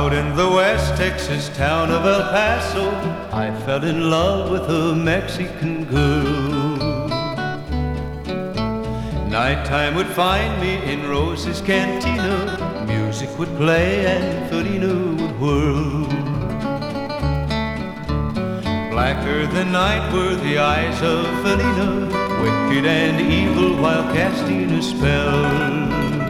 Out in the West Texas town of El Paso, I fell in love with a Mexican girl. Nighttime would find me in Rose's cantina. Music would play and Felina would whirl. Blacker than night were the eyes of Felina, wicked and evil while casting a spell.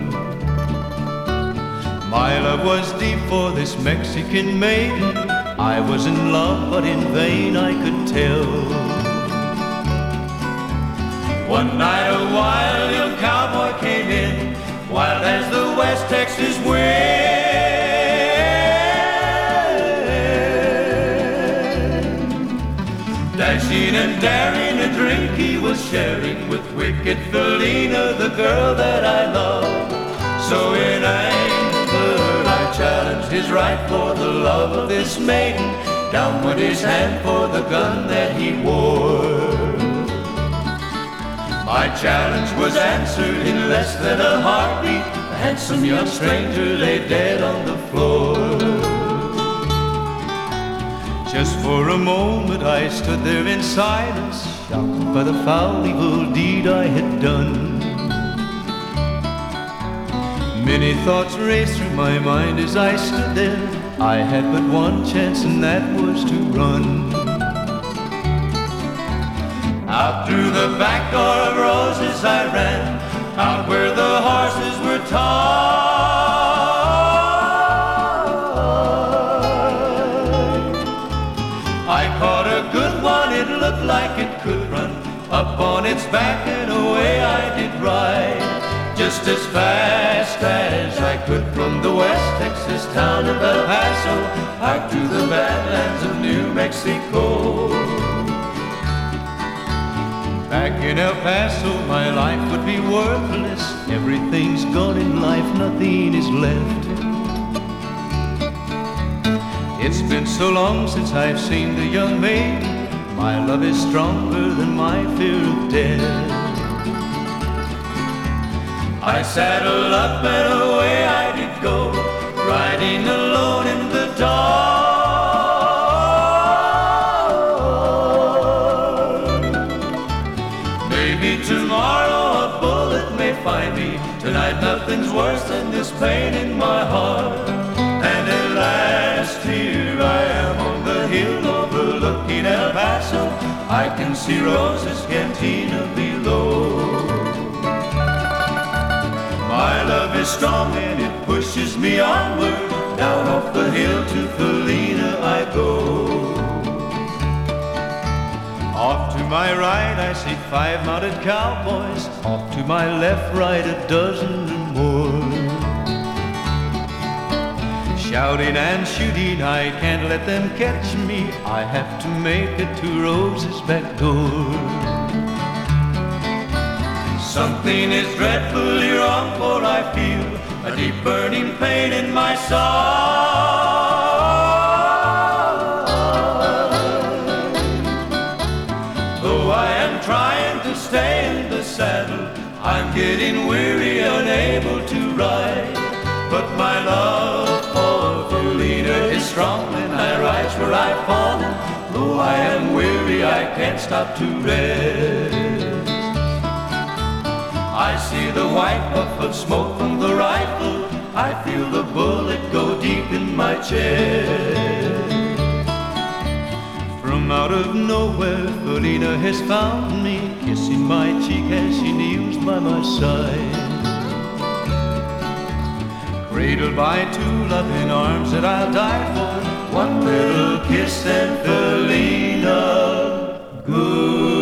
My love was deep for this Mexican maiden. I was in love, but in vain I could tell. One night a wild young cowboy came in, wild as the West Texas wind. Dashing and daring, a drink he was sharing with wicked Felina, the girl that I love. So in anger I challenged his right for the love of this maiden. Down went his hand for the gun that he wore. My challenge was answered in less than a heartbeat. The handsome young stranger lay dead on the floor. Just for a moment I stood there in silence, shocked by the foul evil deed I had done. Many thoughts raced through my mind as I stood there. I had but one chance, and that was to run. Out through the back door of Roses I ran, out where the horses were tied. I caught a good one, it looked like it could run. Up on its back and away I did ride, just as fast as I could from the West Texas town of El Paso out to the badlands of New Mexico. Back in El Paso my life would be worthless. Everything's gone in life, nothing is left. It's been so long since I've seen the young maiden. My love is stronger than my fear of death. I saddled up and away I did go, riding alone in the dark. Maybe tomorrow a bullet may find me. Tonight nothing's worse than this pain in my heart. And at last here I am on the hill overlooking El Paso. I can see Rose's cantina below. My love is strong and it pushes me onward. Down off the hill to Felina I go. Off to my right I see 5 mounted cowboys. Off to my left, right, a dozen or more. Shouting and shooting, I can't let them catch me. I have to make it to Rose's back door. Something is dreadfully wrong, for I feel a deep burning pain in my side. Though I am trying to stay in the saddle, I'm getting weary, unable to ride. But my love for Felina is strong, and I rise where I've fallen. Though I am weary, I can't stop to rest. I see the white puff of smoke from the rifle. I feel the bullet go deep in my chest. From out of nowhere, Felina has found me, kissing my cheek as she kneels by my side. Cradled by 2 loving arms that I'll die for. One little kiss and Felina, good.